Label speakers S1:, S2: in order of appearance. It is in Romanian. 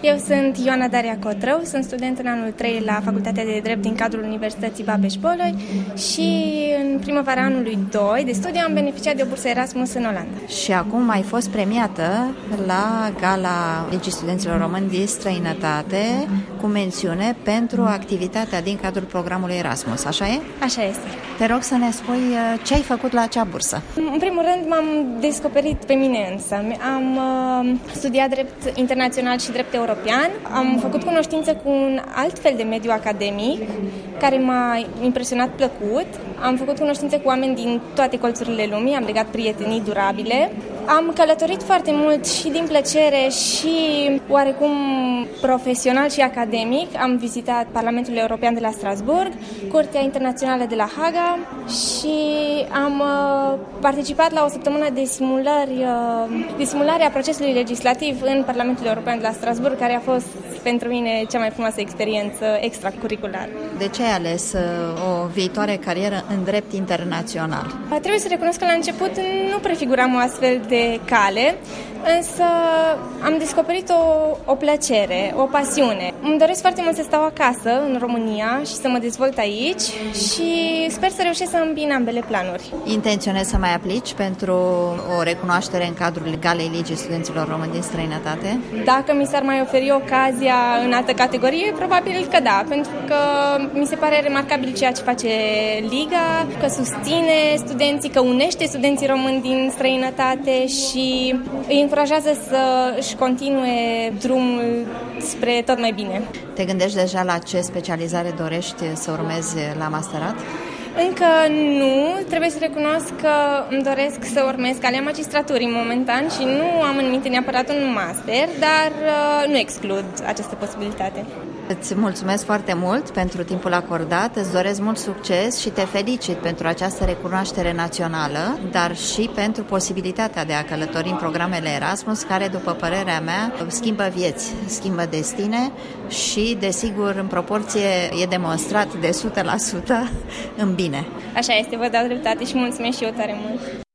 S1: Eu sunt Ioana Daria Cotrău, sunt student în anul 3 la Facultatea de Drept din cadrul Universității Babeș-Bolyai și în primăvara anului 2 de studiu am beneficiat de o bursă Erasmus în Olanda.
S2: Și acum ai fost premiată la Gala Ligii Studenților Români din Străinătate cu mențiune pentru activitatea din cadrul programului Erasmus, așa e?
S1: Așa este.
S2: Te rog să ne spui ce ai făcut la acea bursă.
S1: În primul rând m-am descoperit pe mine însă. Am studiat drept internațional și drept european. Am făcut cunoștință cu un alt fel de mediu academic care m-a impresionat plăcut. Am făcut cunoștință cu oameni din toate colțurile lumii, am legat prietenii durabile. Am călătorit foarte mult și din plăcere și oarecum profesional și academic. Am vizitat Parlamentul European de la Strasbourg, Curtea Internațională de la Haga și am participat la o săptămână de simulare a procesului legislativ în Parlamentul European de la Strasbourg, care a fost pentru mine cea mai frumoasă experiență extracurriculară.
S2: De ce ai ales o viitoare carieră în drept internațional?
S1: Trebuie să recunosc că la început nu prefiguram o astfel de cale, însă am descoperit o plăcere, o pasiune. Îmi doresc foarte mult să stau acasă, în România, și să mă dezvolt aici și sper să reușesc să îmbin ambele planuri.
S2: Intenționezi să mai aplici pentru o recunoaștere în cadrul Galei Ligii Studenților Români din Străinătate?
S1: Dacă mi s-ar mai oferi ocazia în altă categorie, probabil că da, pentru că mi se pare remarcabil ceea ce face Liga, că susține studenții, că unește studenții români din străinătate și îi încurajează să își continue drumul spre tot mai bine.
S2: Te gândești deja la ce specializare dorești să urmezi la masterat?
S1: Încă nu, trebuie să recunosc că îmi doresc să urmez calea magistraturii momentan și nu am în minte neapărat un master, dar nu exclud această posibilitate.
S2: Îți mulțumesc foarte mult pentru timpul acordat, îți doresc mult succes și te felicit pentru această recunoaștere națională, dar și pentru posibilitatea de a călători în programele Erasmus, care, după părerea mea, schimbă vieți, schimbă destine și, desigur, în proporție e demonstrat de 100% în bine.
S1: Așa este, vă dau dreptate și mulțumesc și eu tare mult.